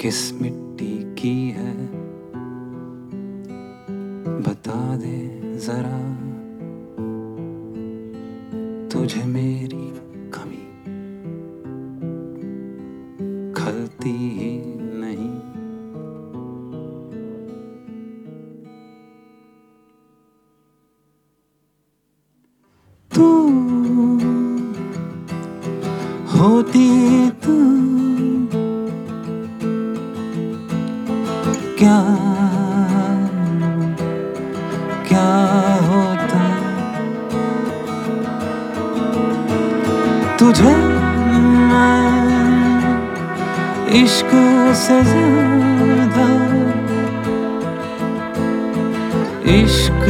किस मिट्टी की है, बता दे जरा। तुझे मेरी कमी खलती ही नहीं। तू होती तू क्या क्या होता, तुझे मैं इश्क से ज्यादा इश्क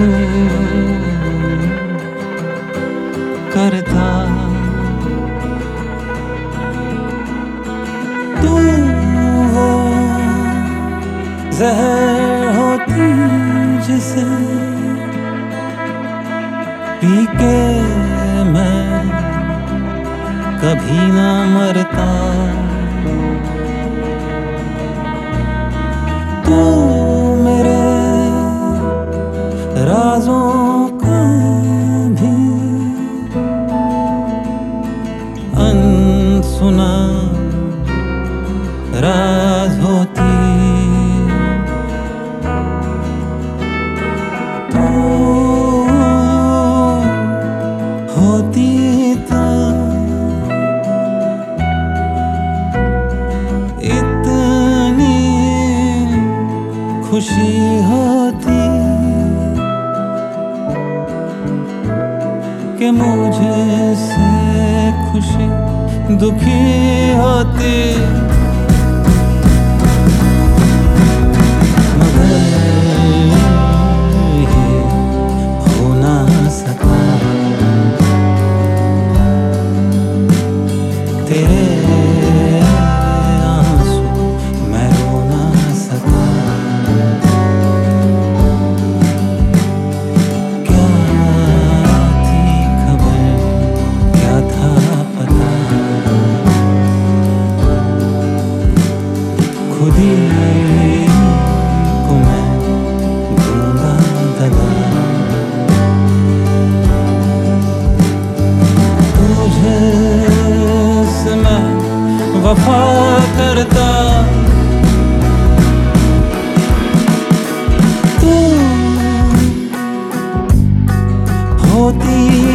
करता। तू वो जहर होती जिसे पी के मैं कभी ना मरता। तू मेरे राजों का भी अनसुना राज होती। तू होती तो इतनी खुशी होती कि मुझे से खुशी दुखी होती। मगर ये हो ना सका, तेरे आंसू मैं रो ना सका। क्या थी खबर, क्या था पता, खुद ही को मैं दूंगा दगा। तुझे से मैं वफा करता। तू होती